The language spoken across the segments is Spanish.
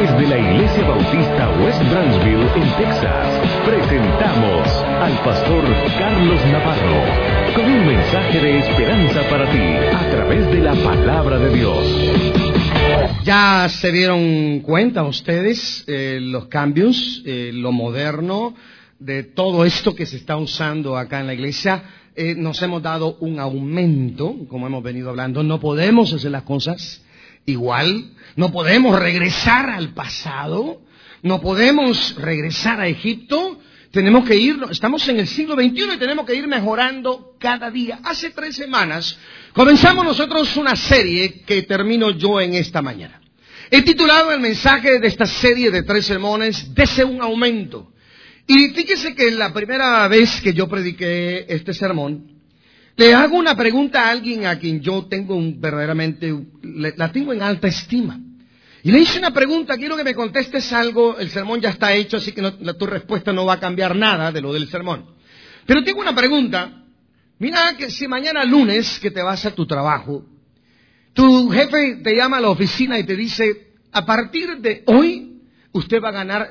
Desde la Iglesia Bautista West Branchville, en Texas, presentamos al pastor Carlos Navarro con un mensaje de esperanza para ti a través de la palabra de Dios. Ya se dieron cuenta ustedes los cambios, lo moderno de todo esto que se está usando acá en la iglesia. Nos hemos dado un aumento, como hemos venido hablando. No podemos hacer las cosas igual, no podemos regresar al pasado, no podemos regresar a Egipto. Tenemos que ir, estamos en el siglo XXI y tenemos que ir mejorando cada día. Hace 3 semanas comenzamos nosotros una serie que termino yo en esta mañana. He titulado el mensaje de esta serie de 3 sermones, Dese un aumento. Y fíjese que la primera vez que yo prediqué este sermón, le hago una pregunta a alguien a quien yo tengo verdaderamente, la tengo en alta estima. Y le hice una pregunta, quiero que me contestes algo, el sermón ya está hecho, así que tu respuesta no va a cambiar nada de lo del sermón. Pero tengo una pregunta, mira que si mañana lunes que te vas a tu trabajo, tu jefe te llama a la oficina y te dice, a partir de hoy, usted va a ganar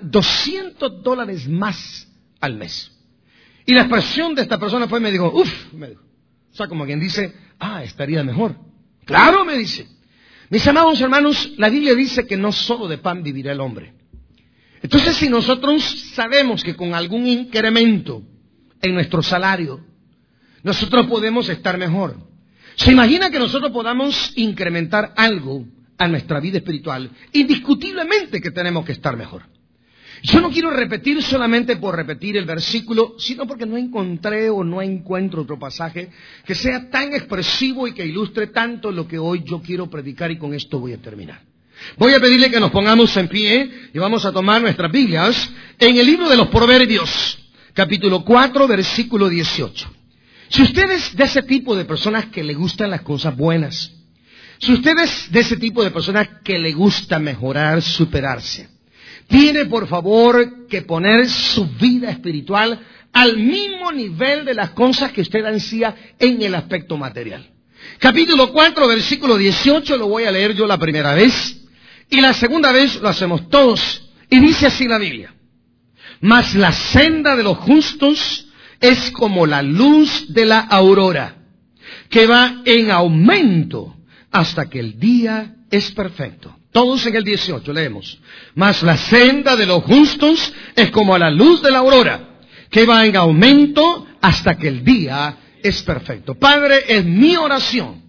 $200 más al mes. Y la expresión de esta persona fue, me dijo, me dijo. O sea, como quien dice, estaría mejor. Claro, me dice. Mis amados hermanos, la Biblia dice que no solo de pan vivirá el hombre. Entonces, si nosotros sabemos que con algún incremento en nuestro salario, nosotros podemos estar mejor. ¿Se imagina que nosotros podamos incrementar algo a nuestra vida espiritual? Indiscutiblemente que tenemos que estar mejor. Yo no quiero repetir solamente por repetir el versículo, sino porque no encontré o no encuentro otro pasaje que sea tan expresivo y que ilustre tanto lo que hoy yo quiero predicar, y con esto voy a terminar. Voy a pedirle que nos pongamos en pie y vamos a tomar nuestras Biblias en el libro de los Proverbios, capítulo 4, versículo 18. Si usted es de ese tipo de personas que le gustan las cosas buenas, si usted es de ese tipo de personas que le gusta mejorar, superarse, tiene por favor que poner su vida espiritual al mismo nivel de las cosas que usted ansía en el aspecto material. Capítulo 4, versículo 18, lo voy a leer yo la primera vez, y la segunda vez lo hacemos todos. Y dice así la Biblia: mas la senda de los justos es como la luz de la aurora, que va en aumento hasta que el día es perfecto. Todos en el 18 leemos: mas la senda de los justos es como la luz de la aurora, que va en aumento hasta que el día es perfecto. Padre, es mi oración,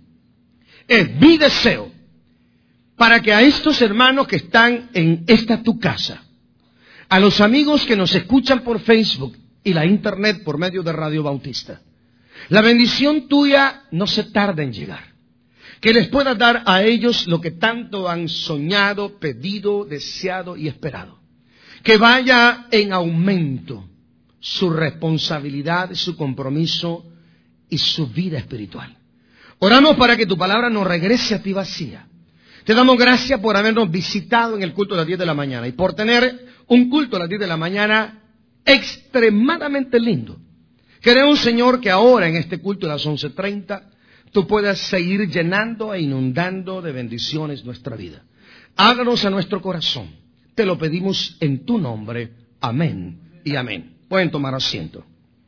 es mi deseo, para que a estos hermanos que están en esta tu casa, a los amigos que nos escuchan por Facebook y la internet por medio de Radio Bautista, la bendición tuya no se tarda en llegar. Que les puedas dar a ellos lo que tanto han soñado, pedido, deseado y esperado. Que vaya en aumento su responsabilidad, su compromiso y su vida espiritual. Oramos para que tu palabra no regrese a ti vacía. Te damos gracias por habernos visitado en el culto a las 10 de la mañana y por tener un culto a las 10 de la mañana extremadamente lindo. Queremos, Señor, que ahora en este culto a las 11:30 tú puedas seguir llenando e inundando de bendiciones nuestra vida. Háblanos a nuestro corazón. Te lo pedimos en tu nombre. Amén y amén. Pueden tomar asiento.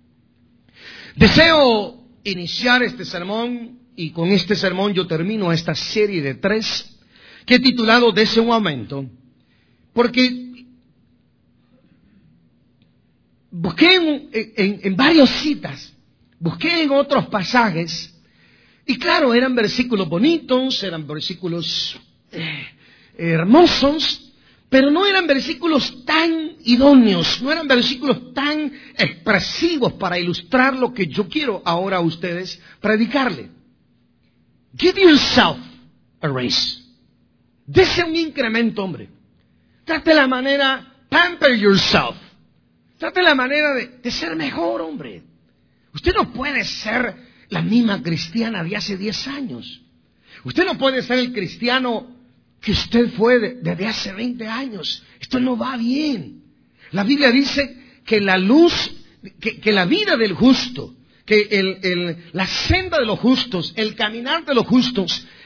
Deseo iniciar este sermón, y con este sermón yo termino esta serie de 3 que he titulado Dese un aumento, porque busqué en varias citas, busqué en otros pasajes. Y claro, eran versículos bonitos, eran versículos hermosos, pero no eran versículos tan idóneos, no eran versículos tan expresivos para ilustrar lo que yo quiero ahora a ustedes predicarle. Give yourself a raise. Dese un incremento, hombre. Trate la manera, pamper yourself. Trate la manera de ser mejor, hombre. Usted no puede ser la misma cristiana de hace 10 años. Usted no puede ser el cristiano que usted fue desde hace 20 años. Esto no va bien. La Biblia dice que la luz, que la vida del justo, que la senda de los justos, el caminar de los justos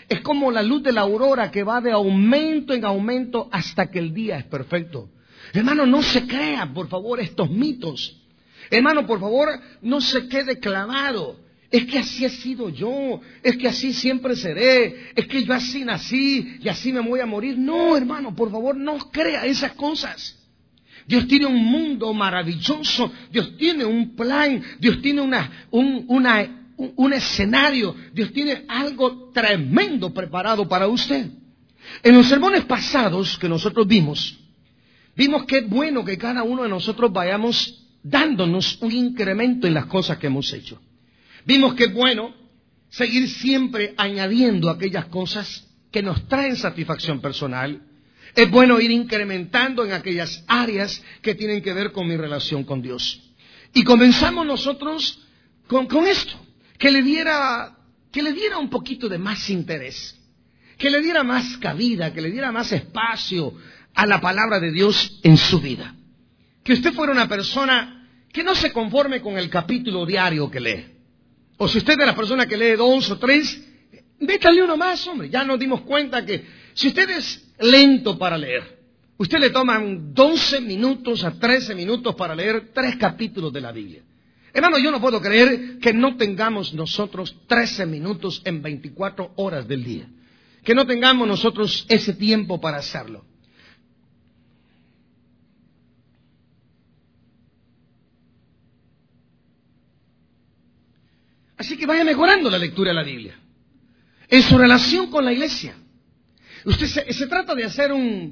Es como la luz de la aurora que va de aumento en aumento hasta que el día es perfecto. Hermano, no se crea, por favor, estos mitos. Hermano, por favor, no se quede clavado. Es que así he sido yo, es que así siempre seré, es que yo así nací y así me voy a morir. No, hermano, por favor, no crea esas cosas. Dios tiene un mundo maravilloso, Dios tiene un plan, Dios tiene un escenario, Dios tiene algo tremendo preparado para usted. En los sermones pasados que nosotros vimos que es bueno que cada uno de nosotros vayamos dándonos un incremento en las cosas que hemos hecho. Vimos que es bueno seguir siempre añadiendo aquellas cosas que nos traen satisfacción personal. Es bueno ir incrementando en aquellas áreas que tienen que ver con mi relación con Dios. Y comenzamos nosotros con esto, que le diera un poquito de más interés, que le diera más cabida, que le diera más espacio a la palabra de Dios en su vida. Que usted fuera una persona que no se conforme con el capítulo diario que lee. O si usted es de las personas que lee 2 o 3, métale uno más, hombre. Ya nos dimos cuenta que si usted es lento para leer, usted le toman 12 minutos a 13 minutos para leer 3 capítulos de la Biblia. Hermano, yo no puedo creer que no tengamos nosotros 13 minutos en 24 horas del día. Que no tengamos nosotros ese tiempo para hacerlo. Así que vaya mejorando la lectura de la Biblia. En su relación con la iglesia. Usted se trata de hacer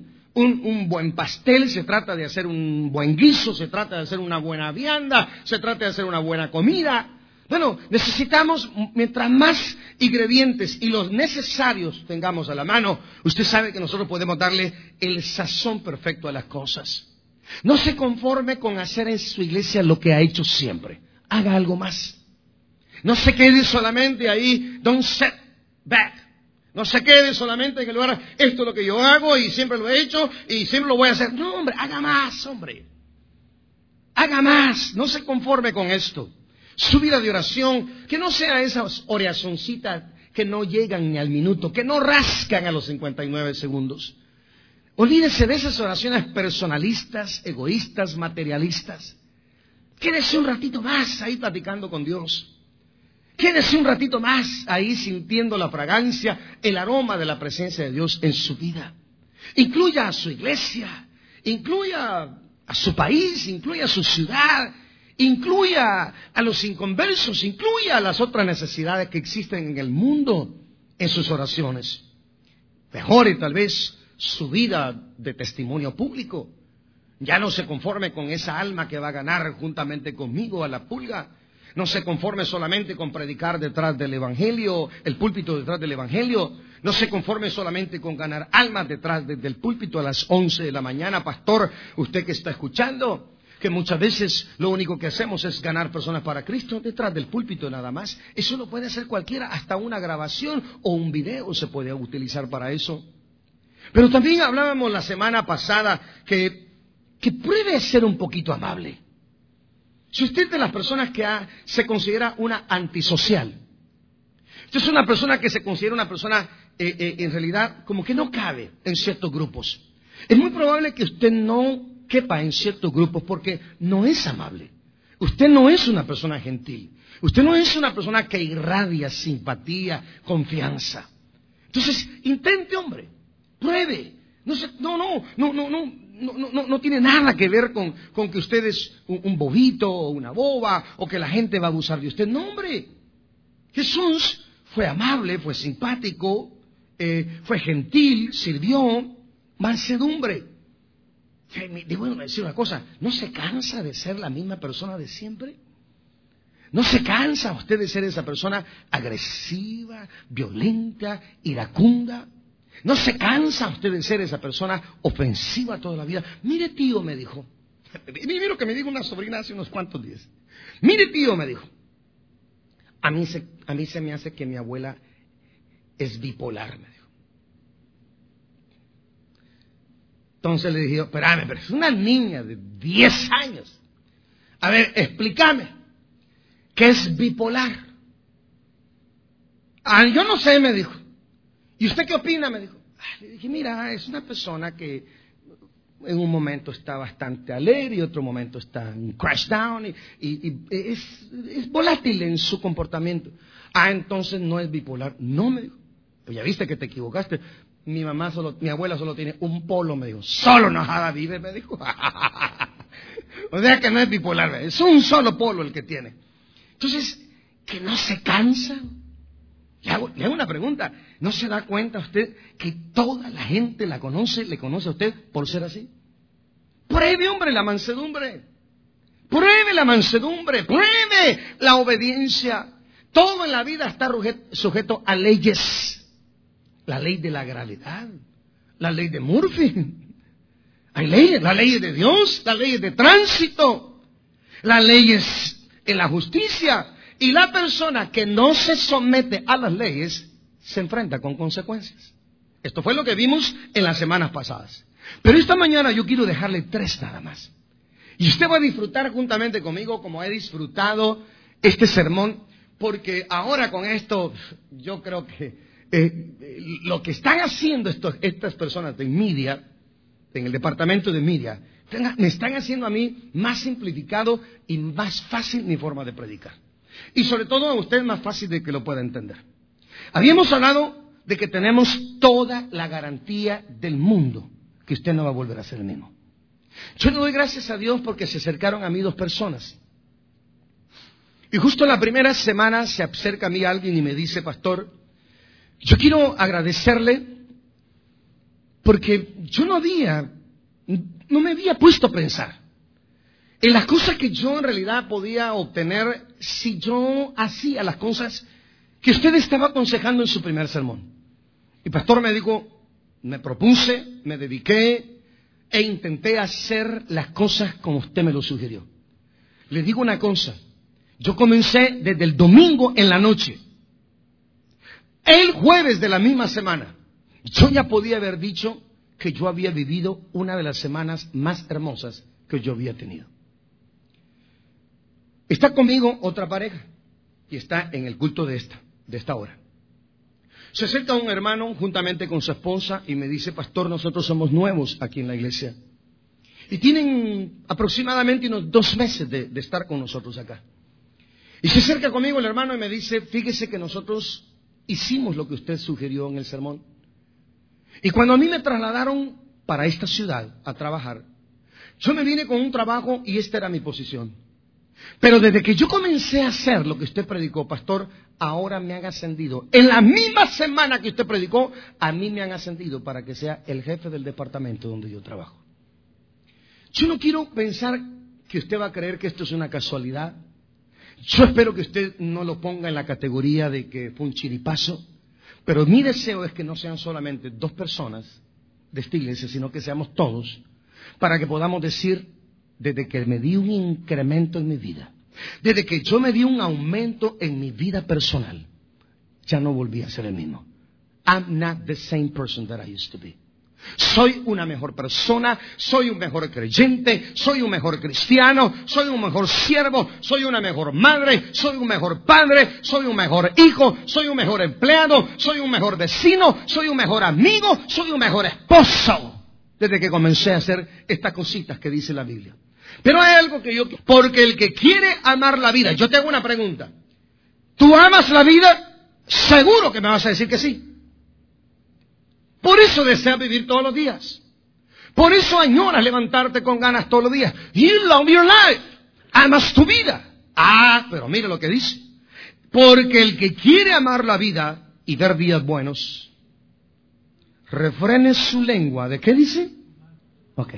un buen pastel, se trata de hacer un buen guiso, se trata de hacer una buena vianda, se trata de hacer una buena comida. Bueno, necesitamos, mientras más ingredientes y los necesarios tengamos a la mano, usted sabe que nosotros podemos darle el sazón perfecto a las cosas. No se conforme con hacer en su iglesia lo que ha hecho siempre. Haga algo más. No se quede solamente ahí, don't sit back. No se quede solamente en el lugar, esto es lo que yo hago y siempre lo he hecho y siempre lo voy a hacer. No, hombre, haga más, hombre. Haga más, no se conforme con esto. Su vida de oración, que no sea esas oracioncitas que no llegan ni al minuto, que no rascan a los 59 segundos. Olvídese de esas oraciones personalistas, egoístas, materialistas. Quédese un ratito más ahí platicando con Dios. Quédese un ratito más ahí sintiendo la fragancia, el aroma de la presencia de Dios en su vida. Incluya a su iglesia, incluya a su país, incluya a su ciudad, incluya a los inconversos, incluya a las otras necesidades que existen en el mundo en sus oraciones. Mejore tal vez su vida de testimonio público. Ya no se conforme con esa alma que va a ganar juntamente conmigo a la pulga. No se conforme solamente con predicar detrás del Evangelio, el púlpito detrás del Evangelio. No se conforme solamente con ganar almas detrás del púlpito a las 11 de la mañana. Pastor, usted que está escuchando, que muchas veces lo único que hacemos es ganar personas para Cristo detrás del púlpito nada más. Eso lo puede hacer cualquiera, hasta una grabación o un video se puede utilizar para eso. Pero también hablábamos la semana pasada que pruebe ser un poquito amable. Si usted es de las personas que se considera una antisocial, usted es una persona que se considera una persona en realidad como que no cabe en ciertos grupos, es muy probable que usted no quepa en ciertos grupos porque no es amable. Usted no es una persona gentil. Usted no es una persona que irradia simpatía, confianza. Entonces, intente, hombre, pruebe. No tiene nada que ver con que usted es un bobito o una boba o que la gente va a abusar de usted. No, hombre. Jesús fue amable, fue simpático, fue gentil, sirvió, mansedumbre. Debo decir una cosa, ¿no se cansa de ser la misma persona de siempre? ¿No se cansa usted de ser esa persona agresiva, violenta, iracunda? ¿No se cansa usted de ser esa persona ofensiva toda la vida? Mire, tío, me dijo. Mire lo que me dijo una sobrina hace unos cuantos días. Mire, tío, me dijo. A mí se me hace que mi abuela es bipolar, me dijo. Entonces le dije, espérame, pero es una niña de 10 años. A ver, explícame. ¿Qué es bipolar? Yo no sé, me dijo. ¿Y usted qué opina? Me dijo. Le dije, mira, es una persona que en un momento está bastante alegre y otro momento está en crash down y es volátil en su comportamiento. Entonces no es bipolar. No, me dijo. Pues ya viste que te equivocaste. Mi abuela solo tiene un polo, me dijo. Solo enojada vive, me dijo. O sea que no es bipolar, es un solo polo el que tiene. Entonces, que no se cansa. Le hago una pregunta. ¿No se da cuenta usted que toda la gente le conoce a usted por ser así? Pruebe, hombre, la mansedumbre. Pruebe la mansedumbre. Pruebe la obediencia. Todo en la vida está sujeto a leyes. La ley de la gravedad. La ley de Murphy. Hay leyes. Las leyes de Dios. Las leyes de tránsito. Las leyes en la justicia. Y la persona que no se somete a las leyes se enfrenta con consecuencias. Esto fue lo que vimos en las semanas pasadas. Pero esta mañana yo quiero dejarle 3 nada más. Y usted va a disfrutar juntamente conmigo como he disfrutado este sermón, porque ahora con esto yo creo que lo que están haciendo estas personas de media, en el departamento de media, me están haciendo a mí más simplificado y más fácil mi forma de predicar. Y sobre todo a usted más fácil de que lo pueda entender. Habíamos hablado de que tenemos toda la garantía del mundo que usted no va a volver a ser el mismo. Yo le doy gracias a Dios porque se acercaron a mí 2 personas. Y justo en la primera semana se acerca a mí alguien y me dice, pastor, yo quiero agradecerle porque yo no me había puesto a pensar en las cosas que yo en realidad podía obtener si yo hacía las cosas que usted estaba aconsejando en su primer sermón. Y pastor me dijo, me propuse, me dediqué e intenté hacer las cosas como usted me lo sugirió. Le digo una cosa, yo comencé desde el domingo en la noche. El jueves de la misma semana, yo ya podía haber dicho que yo había vivido una de las semanas más hermosas que yo había tenido. Está conmigo otra pareja y está en el culto de esta hora. Se acerca un hermano juntamente con su esposa y me dice, pastor, nosotros somos nuevos aquí en la iglesia. Y tienen aproximadamente unos 2 meses de estar con nosotros acá. Y se acerca conmigo el hermano y me dice, fíjese que nosotros hicimos lo que usted sugirió en el sermón. Y cuando a mí me trasladaron para esta ciudad a trabajar, yo me vine con un trabajo y esta era mi posición. Pero desde que yo comencé a hacer lo que usted predicó, pastor, ahora me han ascendido. En la misma semana que usted predicó, a mí me han ascendido para que sea el jefe del departamento donde yo trabajo. Yo no quiero pensar que usted va a creer que esto es una casualidad. Yo espero que usted no lo ponga en la categoría de que fue un chiripazo. Pero mi deseo es que no sean solamente 2 personas de esta iglesia, sino que seamos todos, para que podamos decir, desde que me di un incremento en mi vida, desde que yo me di un aumento en mi vida personal, ya no volví a ser el mismo. I'm not the same person that I used to be. Soy una mejor persona, soy un mejor creyente, soy un mejor cristiano, soy un mejor siervo, soy una mejor madre, soy un mejor padre, soy un mejor hijo, soy un mejor empleado, soy un mejor vecino, soy un mejor amigo, soy un mejor esposo. Desde que comencé a hacer estas cositas que dice la Biblia. Pero hay algo que porque el que quiere amar la vida, yo te hago una pregunta. ¿Tú amas la vida? Seguro que me vas a decir que sí. Por eso deseas vivir todos los días. Por eso añoras levantarte con ganas todos los días. You love your life. Amas tu vida. Pero mire lo que dice. Porque el que quiere amar la vida y ver días buenos, refrene su lengua. ¿De qué dice? Ok.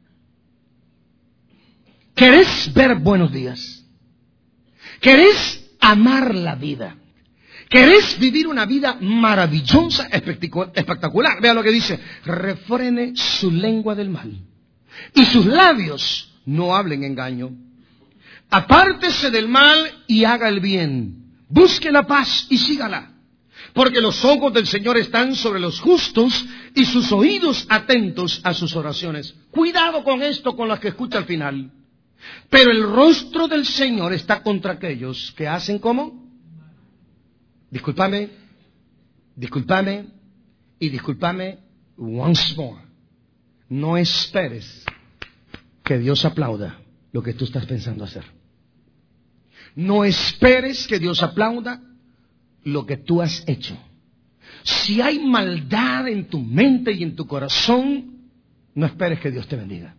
¿Querés ver buenos días? ¿Querés amar la vida? ¿Querés vivir una vida maravillosa, espectacular? Vea lo que dice. Refrene su lengua del mal. Y sus labios no hablen engaño. Apártese del mal y haga el bien. Busque la paz y sígala. Porque los ojos del Señor están sobre los justos y sus oídos atentos a sus oraciones. Cuidado con esto, con las que escucha al final. Pero el rostro del Señor está contra aquellos que hacen ¿cómo? Discúlpame. Y discúlpame, once more, no esperes que Dios aplauda lo que tú estás pensando hacer. No esperes que Dios aplauda lo que tú has hecho. Si hay maldad en tu mente y en tu corazón, no esperes que Dios te bendiga.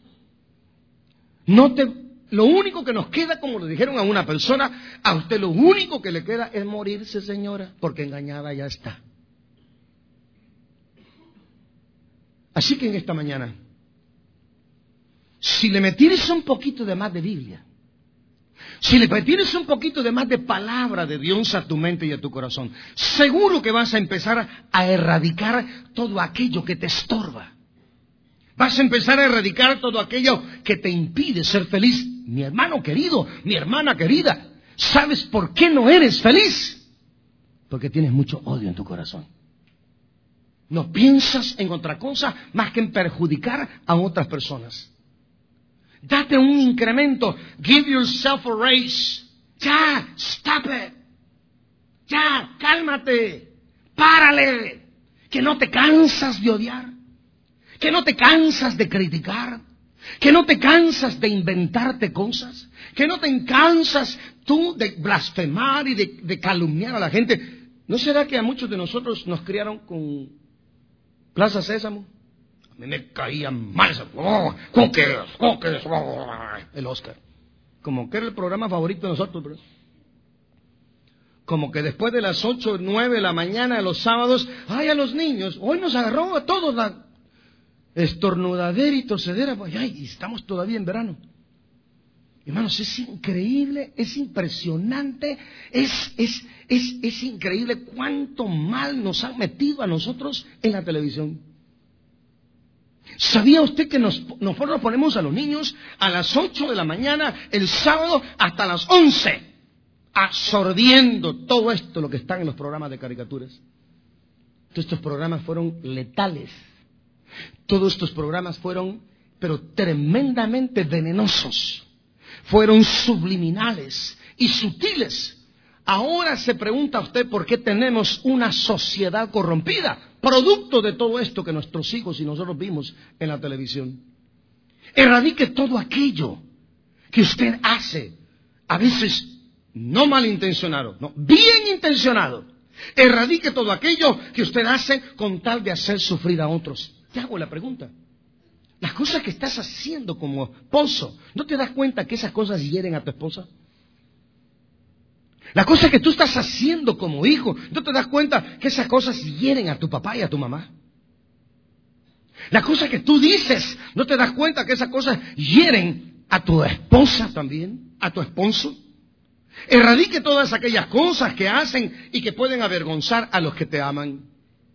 Lo único que nos queda, como le dijeron a una persona, a usted lo único que le queda es morirse, señora, porque engañada ya está. Así que en esta mañana, si le metieres un poquito de más de Biblia, si le metieres un poquito de más de palabra de Dios a tu mente y a tu corazón, seguro que vas a empezar a erradicar todo aquello que te estorba. Vas a empezar a erradicar todo aquello que te impide ser feliz. Mi hermano querido, mi hermana querida, ¿sabes por qué no eres feliz? Porque tienes mucho odio en tu corazón. No piensas en otra cosa más que en perjudicar a otras personas. Date un incremento. Give yourself a raise. Ya, stop it. Ya, cálmate. Párale. Que no te cansas de odiar. Que no te cansas de criticar. Que no te cansas de inventarte cosas. Que no te cansas tú de blasfemar y de calumniar a la gente. ¿No será que a muchos de nosotros nos criaron con Plaza Sésamo? A mí me caían mal esos cookies, el Oscar. Como que era el programa favorito de nosotros, bro. Como que después de las 8 o 9 de la mañana, los sábados, ay, a los niños, hoy nos agarró a todos la estornudadera y tosedera, pues, ay, y estamos todavía en verano. Hermanos, es increíble, es impresionante, es increíble cuánto mal nos han metido a nosotros en la televisión. ¿Sabía usted que nosotros ponemos a los niños a las 8 de la mañana el sábado hasta las 11 absorbiendo todo esto, lo que está en los programas de caricaturas? Todos estos programas fueron letales. Todos estos programas fueron, pero tremendamente venenosos. Fueron subliminales y sutiles. Ahora se pregunta usted por qué tenemos una sociedad corrompida, producto de todo esto que nuestros hijos y nosotros vimos en la televisión. Erradique todo aquello que usted hace, a veces no malintencionado, no, bien intencionado. Erradique todo aquello que usted hace con tal de hacer sufrir a otros. Te hago la pregunta. Las cosas que estás haciendo como esposo, ¿no te das cuenta que esas cosas hieren a tu esposa? Las cosas que tú estás haciendo como hijo, ¿no te das cuenta que esas cosas hieren a tu papá y a tu mamá? Las cosas que tú dices, ¿no te das cuenta que esas cosas hieren a tu esposa también, a tu esposo? Erradique todas aquellas cosas que hacen y que pueden avergonzar a los que te aman.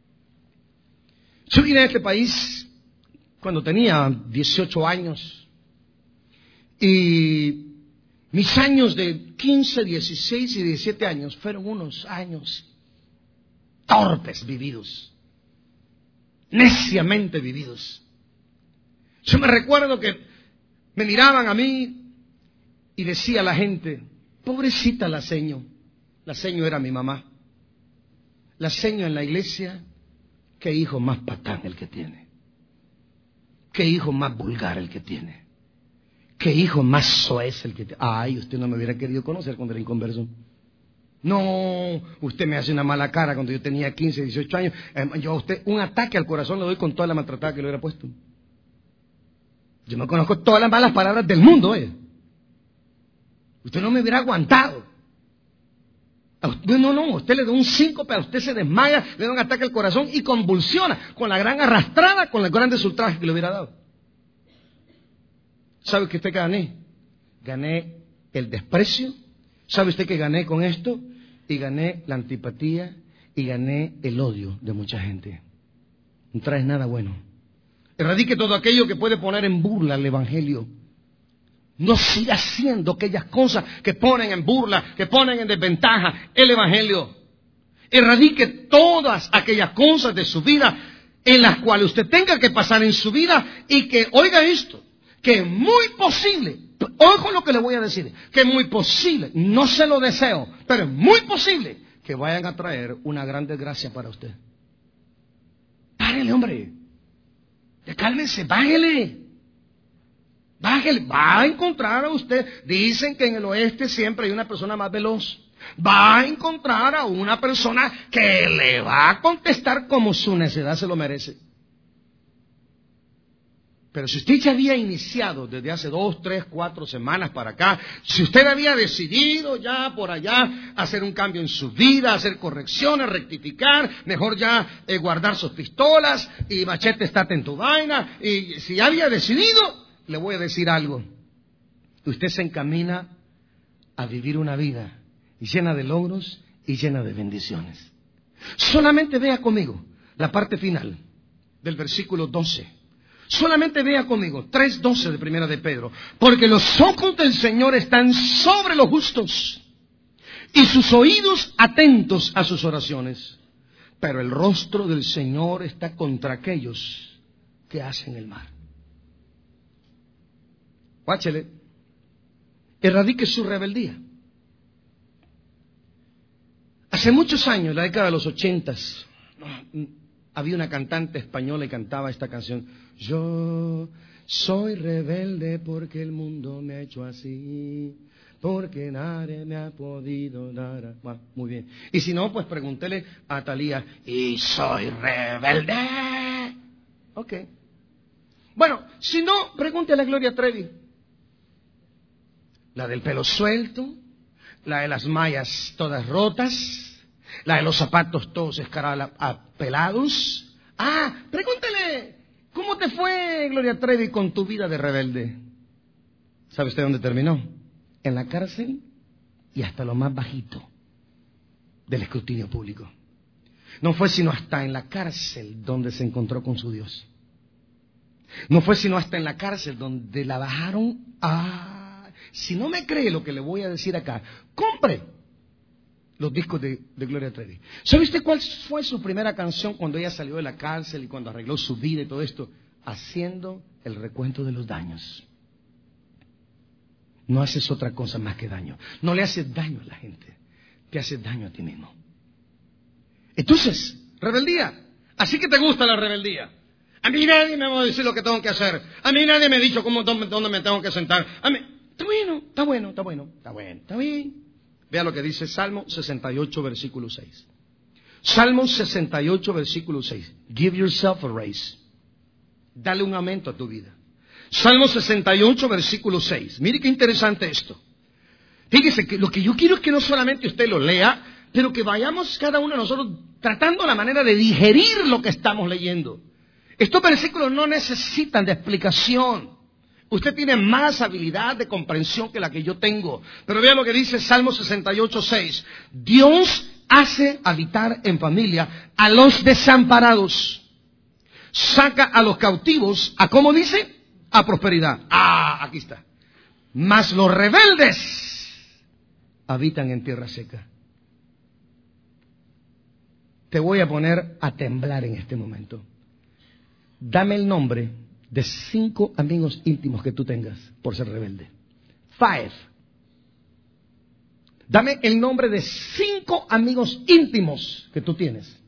Yo vine a este país cuando tenía 18 años y mis años de 15, 16 y 17 años fueron unos años torpes vividos, neciamente vividos. Yo me recuerdo que me miraban a mí y decía a la gente, pobrecita la seño. La seño era mi mamá. La seño en la iglesia, qué hijo más patán el que tiene. Qué hijo más vulgar el que tiene. Qué hijo más soez el que tiene. Ay, usted no me hubiera querido conocer cuando era inconverso. No, usted me hace una mala cara cuando yo tenía 15, 18 años. Yo a usted un ataque al corazón le doy con toda la maltratada que le hubiera puesto. Yo me conozco todas las malas palabras del mundo, Usted no me hubiera aguantado. No, usted le da un síncope, a usted se desmaya, le da un ataque al corazón y convulsiona con la gran arrastrada, con los grandes ultrajes que le hubiera dado. ¿Sabe qué usted gané? Gané el desprecio. ¿Sabe usted que gané con esto? Y gané la antipatía y gané el odio de mucha gente. No traes nada bueno. Erradique todo aquello que puede poner en burla el Evangelio. No siga haciendo aquellas cosas que ponen en burla, que ponen en desventaja el Evangelio. Erradique todas aquellas cosas de su vida en las cuales usted tenga que pasar en su vida y que, oiga esto, que es muy posible, ojo lo que le voy a decir, que es muy posible, no se lo deseo, pero es muy posible que vayan a traer una gran desgracia para usted. Párele, hombre. Ya cálmese, bájele. Bájele. Va a encontrar a usted. Dicen que en el oeste siempre hay una persona más veloz. Va a encontrar a una persona que le va a contestar como su necesidad se lo merece. Pero si usted ya había iniciado desde hace 2, 3, 4 semanas para acá, si usted había decidido ya por allá hacer un cambio en su vida, hacer correcciones, rectificar, mejor ya guardar sus pistolas y machete, estate en tu vaina, y si ya había decidido, le voy a decir algo. Usted se encamina a vivir una vida llena de logros y llena de bendiciones. Solamente vea conmigo la parte final del versículo 12. Solamente vea conmigo 3:12 de Primera de Pedro. Porque los ojos del Señor están sobre los justos y sus oídos atentos a sus oraciones. Pero el rostro del Señor está contra aquellos que hacen el mal. Guáchele. Erradique su rebeldía. Hace muchos años, la década de los 80s, había una cantante española y cantaba esta canción. Yo soy rebelde porque el mundo me ha hecho así, porque nadie me ha podido dar. Bueno, muy bien. Y si no, pues pregúntele a Thalía. Y soy rebelde. Ok. Bueno, si no, pregúntele a Gloria Trevi. La del pelo suelto, la de las mallas todas rotas, la de los zapatos todos escarapelados. Pregúntele. ¿Cómo te fue, Gloria Trevi, con tu vida de rebelde? ¿Sabe usted dónde terminó? En la cárcel y hasta lo más bajito del escrutinio público. No fue sino hasta en la cárcel donde se encontró con su Dios. No fue sino hasta en la cárcel donde la bajaron. Si no me cree lo que le voy a decir acá, compre los discos de Gloria Trevi. ¿Sabe usted cuál fue su primera canción cuando ella salió de la cárcel y cuando arregló su vida y todo esto? Haciendo el recuento de los daños. No haces otra cosa más que daño. No le haces daño a la gente, te haces daño a ti mismo. Entonces, rebeldía. Así que te gusta la rebeldía. A mí nadie me va a decir lo que tengo que hacer. A mí nadie me ha dicho dónde me tengo que sentar. A mí, está bien. Vea lo que dice Salmo 68, versículo 6. Salmo 68, versículo 6. Give yourself a raise. Dale un aumento a tu vida. Salmo 68, versículo 6. Mire qué interesante esto. Fíjese que lo que yo quiero es que no solamente usted lo lea, pero que vayamos cada uno de nosotros tratando la manera de digerir lo que estamos leyendo. Estos versículos no necesitan de explicación. Usted tiene más habilidad de comprensión que la que yo tengo. Pero vea lo que dice Salmo 68, 6. Dios hace habitar en familia a los desamparados. Saca a los cautivos, ¿a cómo dice? A prosperidad. Aquí está. Mas los rebeldes habitan en tierra seca. Te voy a poner a temblar en este momento. Dame el nombre de 5 amigos íntimos que tú tengas por ser rebelde. 5. Dame el nombre de 5 amigos íntimos que tú tienes.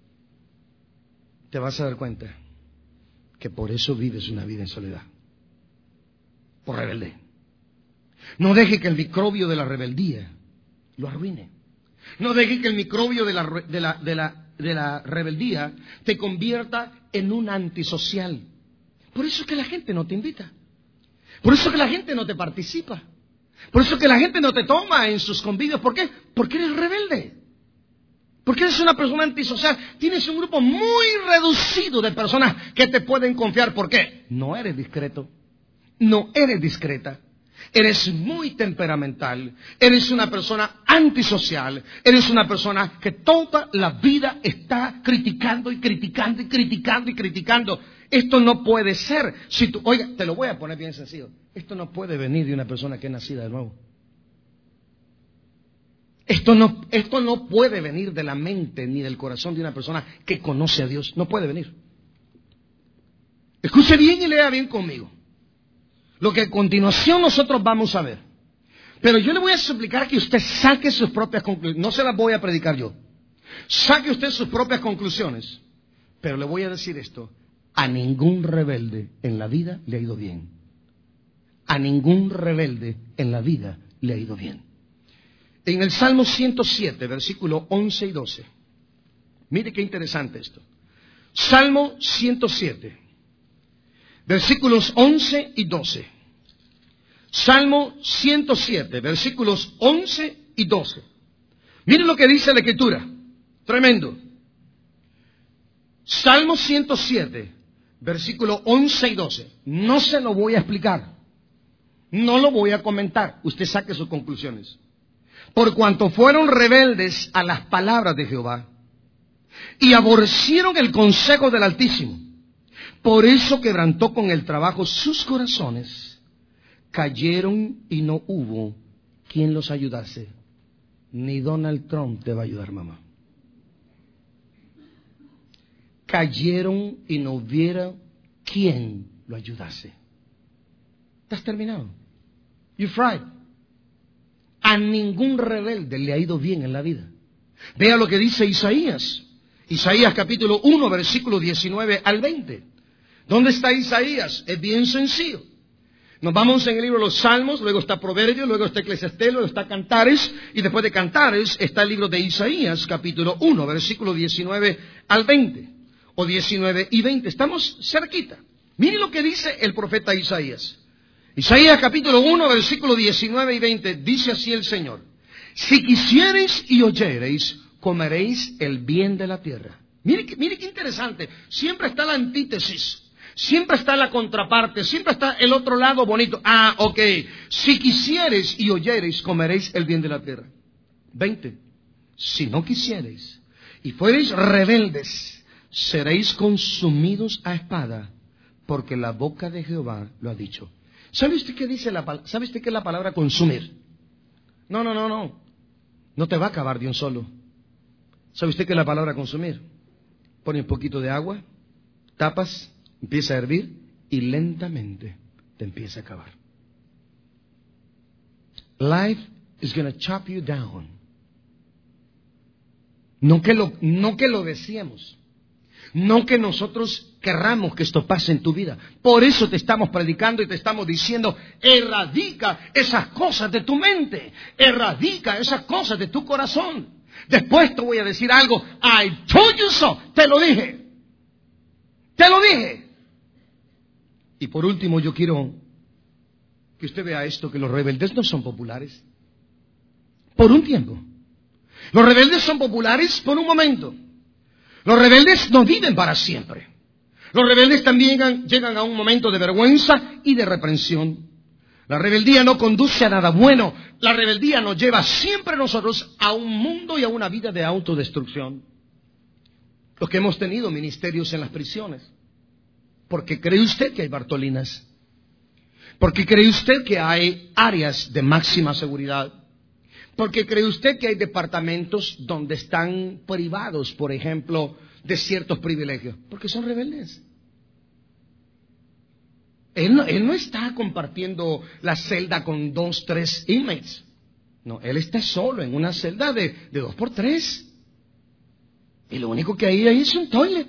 Te vas a dar cuenta que por eso vives una vida en soledad. Por rebelde. No deje que el microbio de la rebeldía lo arruine. No deje que el microbio de la rebeldía te convierta en un antisocial. Por eso es que la gente no te invita. Por eso es que la gente no te participa. Por eso es que la gente no te toma en sus convivios. ¿Por qué? Porque eres rebelde. Porque eres una persona antisocial. Tienes un grupo muy reducido de personas que te pueden confiar. ¿Por qué? No eres discreto. No eres discreta. Eres muy temperamental. Eres una persona antisocial. Eres una persona que toda la vida está criticando y criticando y criticando y criticando. Esto no puede ser. Oiga, te lo voy a poner bien sencillo. Esto no puede venir de una persona que es nacida de nuevo. Esto no puede venir de la mente ni del corazón de una persona que conoce a Dios. No puede venir. Escuche bien y lea bien conmigo lo que a continuación nosotros vamos a ver. Pero yo le voy a suplicar que usted saque sus propias conclusiones. No se las voy a predicar yo. Saque usted sus propias conclusiones. Pero le voy a decir esto, a ningún rebelde en la vida le ha ido bien. A ningún rebelde en la vida le ha ido bien. En el Salmo 107, versículo 11 y 12. Mire qué interesante esto. Salmo 107, versículos 11 y 12. Salmo 107, versículos 11 y 12. Mire lo que dice la Escritura. Tremendo. Salmo 107, versículo 11 y 12. No se lo voy a explicar. No lo voy a comentar. Usted saque sus conclusiones. Por cuanto fueron rebeldes a las palabras de Jehová y aborrecieron el consejo del Altísimo, por eso quebrantó con el trabajo sus corazones. Cayeron y no hubo quien los ayudase. Ni Donald Trump te va a ayudar, mamá. Cayeron y no hubiera quien lo ayudase. ¿Estás terminado? You're fried. A ningún rebelde le ha ido bien en la vida. Vea lo que dice Isaías. Isaías capítulo 1, versículo 19 al 20. ¿Dónde está Isaías? Es bien sencillo. Nos vamos en el libro de los Salmos, luego está Proverbios, luego está Eclesiastés, luego está Cantares, y después de Cantares está el libro de Isaías, capítulo 1, versículo 19 al 20, o 19 y 20. Estamos cerquita. Mire lo que dice el profeta Isaías. Isaías capítulo 1, versículo 19 y 20, dice así el Señor: si quisiereis y oyereis, comeréis el bien de la tierra. Mire qué interesante. Siempre está la antítesis. Siempre está la contraparte, siempre está el otro lado bonito. Ah, ok. Si quisiereis y oyereis, comeréis el bien de la tierra. 20. Si no quisiereis y fuereis rebeldes, seréis consumidos a espada, porque la boca de Jehová lo ha dicho. ¿Sabe usted qué dice ¿sabe usted qué es la palabra consumir? No. No te va a acabar de un solo. ¿Sabe usted qué es la palabra consumir? Pone un poquito de agua, tapas, empieza a hervir y lentamente te empieza a acabar. Life is going to chop you down. No que lo deseemos. No que nosotros querramos que esto pase en tu vida. Por eso te estamos predicando y te estamos diciendo: erradica esas cosas de tu mente. Erradica esas cosas de tu corazón. Después te voy a decir algo. I told you so. Te lo dije. Te lo dije. Y por último, yo quiero que usted vea esto, que los rebeldes no son populares. Por un tiempo. Los rebeldes son populares por un momento. Los rebeldes no viven para siempre. Los rebeldes también llegan a un momento de vergüenza y de reprensión. La rebeldía no conduce a nada bueno. La rebeldía nos lleva siempre a nosotros a un mundo y a una vida de autodestrucción. Los que hemos tenido ministerios en las prisiones. ¿Por qué cree usted que hay Bartolinas? ¿Por qué cree usted que hay áreas de máxima seguridad? ¿Por qué cree usted que hay departamentos donde están privados, por ejemplo, de ciertos privilegios? Porque son rebeldes. Él no está compartiendo la celda con 2, 3 inmates. No, él está solo en una celda de 2 por 3. Y lo único que hay ahí es un toilet.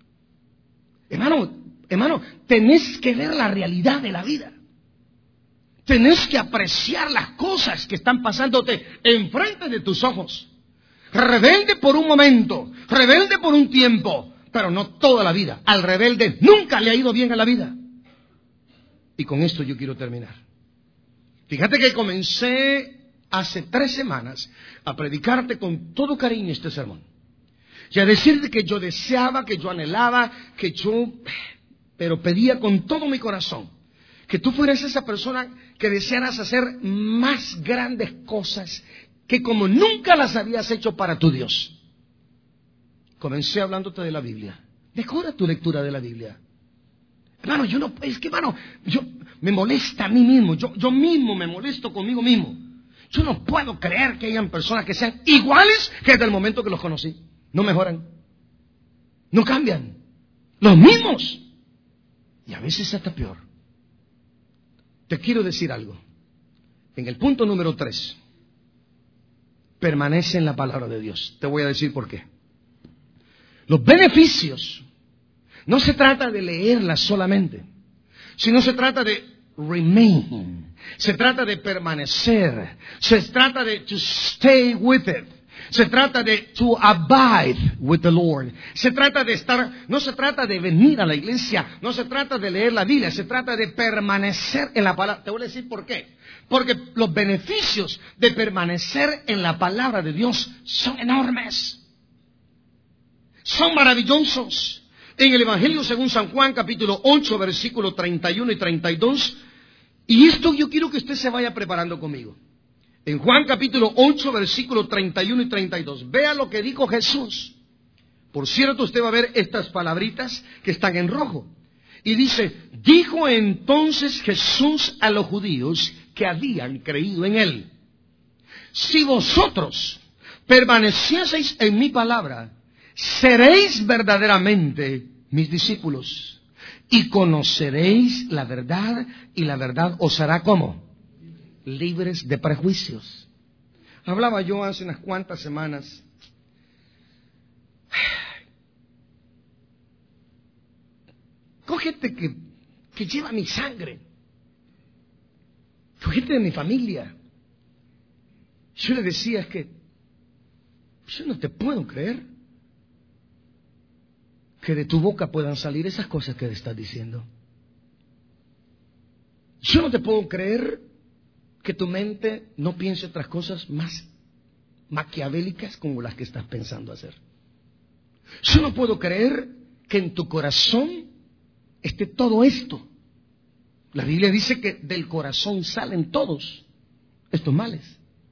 Hermano, tenés que ver la realidad de la vida. Tenés que apreciar las cosas que están pasándote enfrente de tus ojos. Rebelde por un momento, rebelde por un tiempo, pero no toda la vida. Al rebelde nunca le ha ido bien en la vida. Y con esto yo quiero terminar. Fíjate que comencé hace 3 semanas a predicarte con todo cariño este sermón. Y a decirte que yo deseaba, que yo anhelaba, pero pedía con todo mi corazón que tú fueras esa persona que desearas hacer más grandes cosas que como nunca las habías hecho para tu Dios. Comencé hablándote de la Biblia. Mejora tu lectura de la Biblia. Hermano, yo me molesta a mí mismo. Yo mismo me molesto conmigo mismo. Yo no puedo creer que hayan personas que sean iguales que desde el momento que los conocí. No mejoran. No cambian. Los mismos. Y a veces hasta peor. Te quiero decir algo. En el punto número 3, permanece en la palabra de Dios. Te voy a decir por qué. Los beneficios No se trata de leerla solamente, sino se trata de remain. Se trata de permanecer. Se trata de to stay with it. Se trata de to abide with the Lord. Se trata de estar, no se trata de venir a la iglesia, no se trata de leer la Biblia, se trata de permanecer en la palabra. Te voy a decir por qué. Porque los beneficios de permanecer en la palabra de Dios son enormes. Son maravillosos. En el Evangelio según San Juan, capítulo 8, versículos 31 y 32. Y esto yo quiero que usted se vaya preparando conmigo. En Juan capítulo 8, versículos 31 y 32. Vea lo que dijo Jesús. Por cierto, usted va a ver estas palabritas que están en rojo. Y dice, dijo entonces Jesús a los judíos que habían creído en él: si vosotros permanecieseis en mi palabra, seréis verdaderamente mis discípulos, y conoceréis la verdad, y la verdad os hará ¿cómo? Libres de prejuicios. Hablaba yo hace unas cuantas semanas con gente que lleva mi sangre, con gente de mi familia. Yo le decía, es que yo no te puedo creer que de tu boca puedan salir esas cosas que te estás diciendo. Yo no te puedo creer que tu mente no piense otras cosas más maquiavélicas como las que estás pensando hacer. Yo no puedo creer que en tu corazón esté todo esto. La Biblia dice que del corazón salen todos estos males.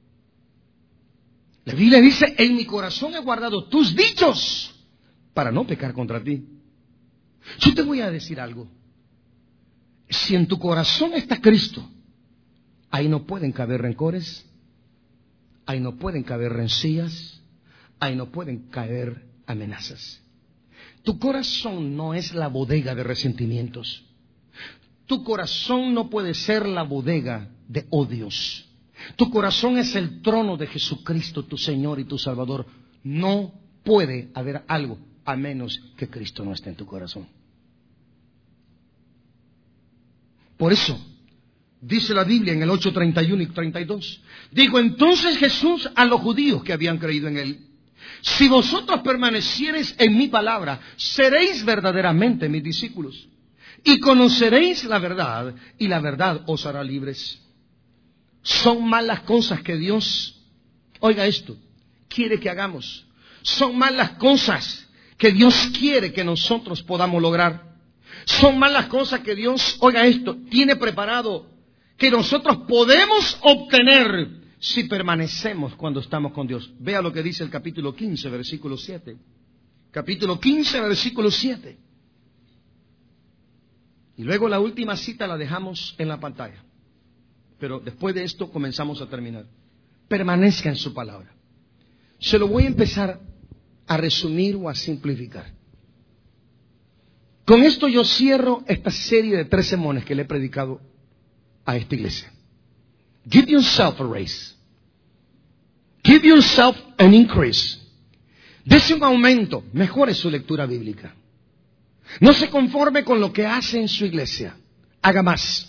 La Biblia dice, en mi corazón he guardado tus dichos para no pecar contra ti. Yo te voy a decir algo. Si en tu corazón está Cristo, ahí no pueden caber rencores, ahí no pueden caber rencillas, ahí no pueden caber amenazas. Tu corazón no es la bodega de resentimientos. Tu corazón no puede ser la bodega de odios. Tu corazón es el trono de Jesucristo, tu Señor y tu Salvador. No puede haber algo a menos que Cristo no esté en tu corazón. Por eso dice la Biblia en el 8:31 y 32. Dijo entonces Jesús a los judíos que habían creído en él: si vosotros permaneciereis en mi palabra, seréis verdaderamente mis discípulos, y conoceréis la verdad, y la verdad os hará libres. Son más las cosas que Dios, oiga esto, quiere que hagamos. Son más las cosas que Dios quiere que nosotros podamos lograr. Son más las cosas que Dios, oiga esto, tiene preparado que nosotros podemos obtener si permanecemos cuando estamos con Dios. Vea lo que dice el capítulo 15, versículo 7. Capítulo 15, versículo 7. Y luego la última cita la dejamos en la pantalla. Pero después de esto comenzamos a terminar. Permanezca en su palabra. Se lo voy a empezar a resumir o a simplificar. Con esto yo cierro esta serie de 3 sermones que le he predicado a esta iglesia. Give yourself a raise. Give yourself an increase. Dese un aumento. Mejore su lectura bíblica. No se conforme con lo que hace en su iglesia. Haga más.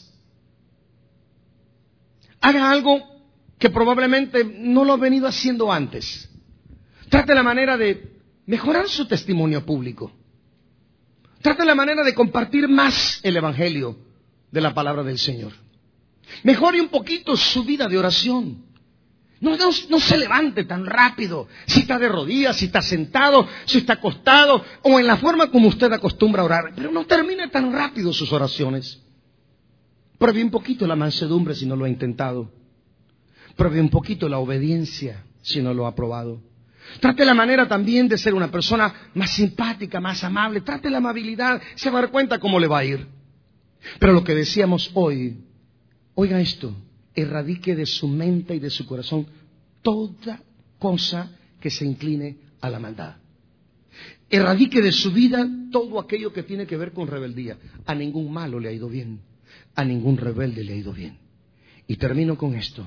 Haga algo que probablemente no lo ha venido haciendo antes. Trate la manera de mejorar su testimonio público. Trate la manera de compartir más el evangelio de la palabra del Señor. Mejore un poquito su vida de oración. No se levante tan rápido. Si está de rodillas, si está sentado, si está acostado, o en la forma como usted acostumbra a orar. Pero no termine tan rápido sus oraciones. Pruebe un poquito la mansedumbre si no lo ha intentado. Pruebe un poquito la obediencia si no lo ha probado. Trate la manera también de ser una persona más simpática, más amable. Trate la amabilidad. Se va a dar cuenta cómo le va a ir. Pero lo que decíamos hoy, oiga esto, erradique de su mente y de su corazón toda cosa que se incline a la maldad. Erradique de su vida todo aquello que tiene que ver con rebeldía. A ningún malo le ha ido bien. A ningún rebelde le ha ido bien. Y termino con esto.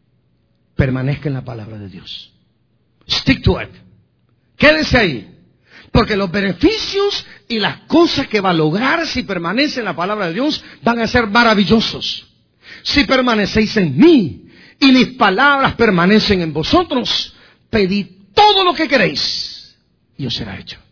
Permanezca en la palabra de Dios. Stick to it. Quédese ahí. Porque los beneficios y las cosas que va a lograr si permanece en la palabra de Dios van a ser maravillosos. Si permanecéis en mí y mis palabras permanecen en vosotros, pedid todo lo que queréis y os será hecho.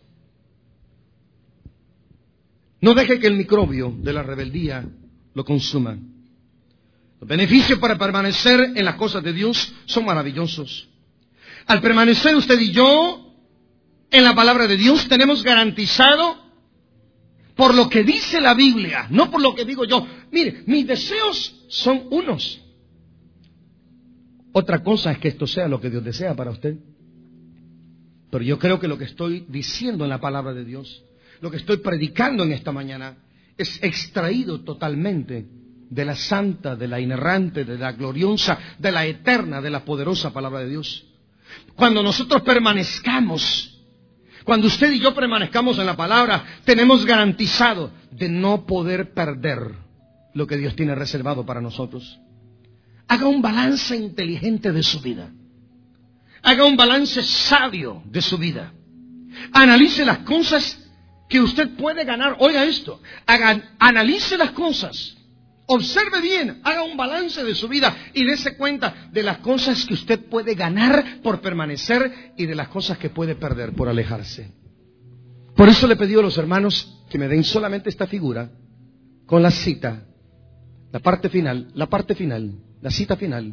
No deje que el microbio de la rebeldía lo consuma. Los beneficios para permanecer en las cosas de Dios son maravillosos. Al permanecer usted y yo en la palabra de Dios, tenemos garantizado por lo que dice la Biblia, no por lo que digo yo. Mire, mis deseos son unos. Otra cosa es que esto sea lo que Dios desea para usted. Pero yo creo que lo que estoy diciendo en la palabra de Dios, lo que estoy predicando en esta mañana, es extraído totalmente de la santa, de la inerrante, de la gloriosa, de la eterna, de la poderosa palabra de Dios. Cuando nosotros permanezcamos, cuando usted y yo permanezcamos en la palabra, tenemos garantizado de no poder perder lo que Dios tiene reservado para nosotros. Haga un balance inteligente de su vida. Haga un balance sabio de su vida. Analice las cosas que usted puede ganar. Oiga esto, analice las cosas. Observe bien, haga un balance de su vida y dése cuenta de las cosas que usted puede ganar por permanecer y de las cosas que puede perder por alejarse. Por eso le pedí a los hermanos que me den solamente esta figura con la cita, la parte final, la cita final.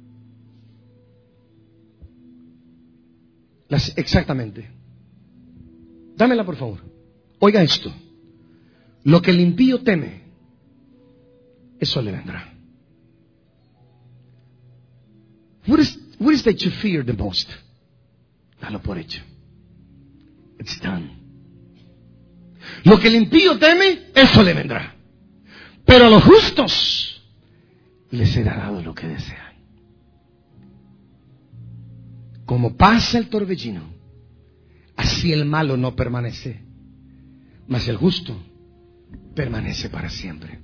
Exactamente. Dámela, por favor. Oiga esto. Lo que el impío teme, eso le vendrá. What is that you fear the most? Dalo por hecho. It's done. Lo que el impío teme, eso le vendrá. Pero a los justos les será dado lo que desean. Como pasa el torbellino, así el malo no permanece, mas el justo permanece para siempre.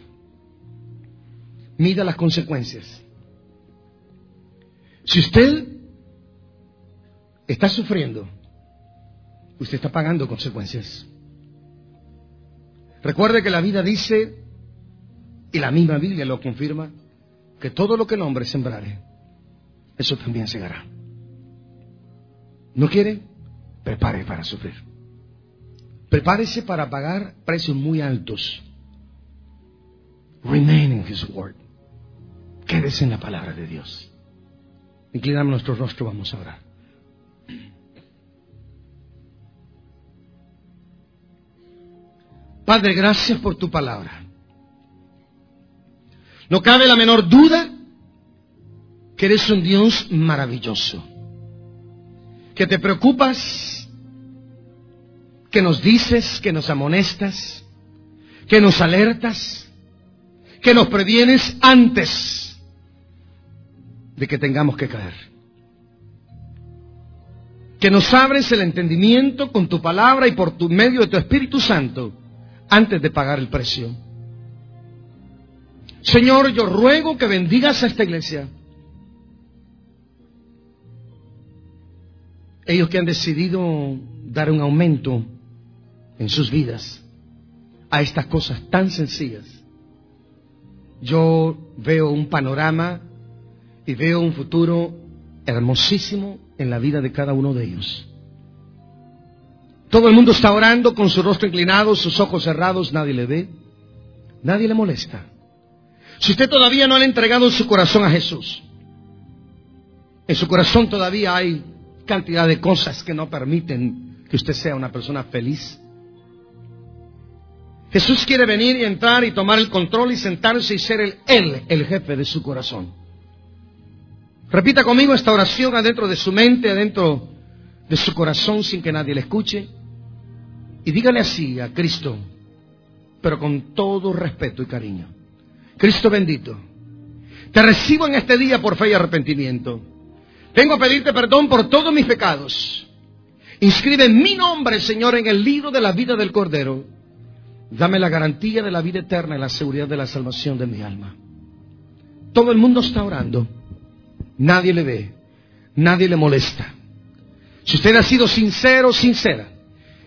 Mida las consecuencias. Si usted está sufriendo, usted está pagando consecuencias. Recuerde que la vida dice, y la misma Biblia lo confirma, que todo lo que el hombre sembrare, eso también segará. ¿No quiere? Prepare para sufrir. Prepárese para pagar precios muy altos. Remain in His Word. Quédese en la palabra de Dios. Inclinamos nuestro rostro, vamos a orar. Padre, gracias por tu palabra. No cabe la menor duda que eres un Dios maravilloso, que te preocupas, que nos dices, que nos amonestas, que nos alertas, que nos previenes antes de que tengamos que caer. Que nos abres el entendimiento con tu palabra y por tu medio de tu Espíritu Santo antes de pagar el precio. Señor, yo ruego que bendigas a esta iglesia. Ellos que han decidido dar un aumento en sus vidas a estas cosas tan sencillas. Yo veo un panorama y veo un futuro hermosísimo en la vida de cada uno de ellos. Todo el mundo está orando con su rostro inclinado, sus ojos cerrados, nadie le ve, nadie le molesta. Si usted todavía no le ha entregado su corazón a Jesús, en su corazón todavía hay cantidad de cosas que no permiten que usted sea una persona feliz. Jesús quiere venir y entrar y tomar el control y sentarse y ser Él el jefe de su corazón. Repita conmigo esta oración adentro de su mente, adentro de su corazón, sin que nadie le escuche. Y dígale así a Cristo, pero con todo respeto y cariño. Cristo bendito, te recibo en este día por fe y arrepentimiento. Vengo a pedirte perdón por todos mis pecados. Inscribe mi nombre, Señor, en el libro de la vida del Cordero. Dame la garantía de la vida eterna y la seguridad de la salvación de mi alma. Todo el mundo está orando. Nadie le ve, nadie le molesta. Si usted ha sido sincero, sincera,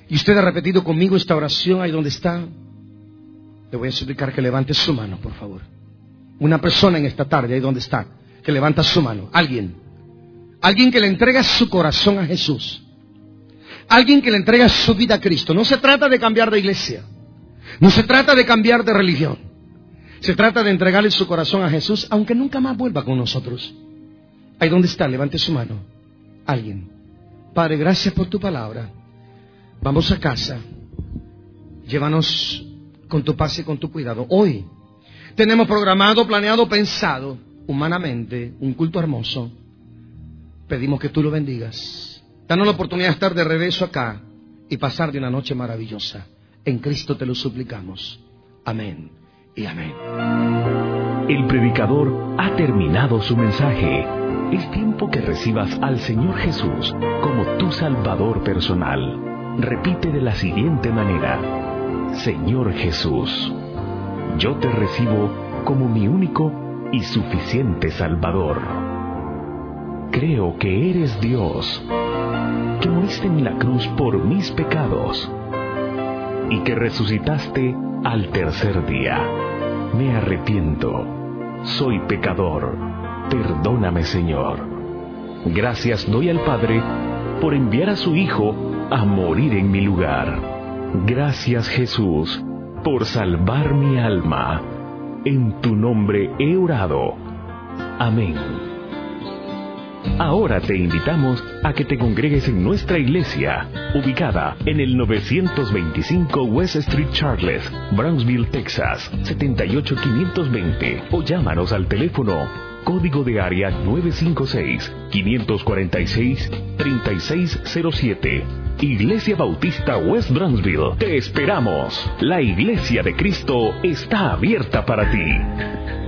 y usted ha repetido conmigo esta oración ahí donde está, le voy a suplicar que levante su mano, por favor. Una persona en esta tarde, ahí donde está, que levanta su mano. Alguien que le entrega su corazón a Jesús. Alguien que le entrega su vida a Cristo. No se trata de cambiar de iglesia. No se trata de cambiar de religión. Se trata de entregarle su corazón a Jesús, aunque nunca más vuelva con nosotros. Ahí donde está, levante su mano. Alguien. Padre, gracias por tu palabra. Vamos a casa. Llévanos con tu paz y con tu cuidado. Hoy tenemos programado, planeado, pensado humanamente un culto hermoso. Pedimos que tú lo bendigas. Danos la oportunidad de estar de regreso acá y pasar de una noche maravillosa. En Cristo te lo suplicamos. Amén y amén. El predicador ha terminado su mensaje. Es tiempo que recibas al Señor Jesús como tu Salvador personal. Repite de la siguiente manera: Señor Jesús, yo te recibo como mi único y suficiente Salvador. Creo que eres Dios, que moriste en la cruz por mis pecados y que resucitaste al tercer día. Me arrepiento, soy pecador, perdóname, Señor. Gracias doy al Padre por enviar a su Hijo a morir en mi lugar. Gracias, Jesús, por salvar mi alma. En tu nombre he orado. Amén. Ahora te invitamos a que te congregues en nuestra iglesia, ubicada en el 925 West Street Charles, Brownsville, Texas, 78520, o llámanos al teléfono código de área 956-546-3607. Iglesia Bautista West Brownsville, te esperamos. La Iglesia de Cristo está abierta para ti.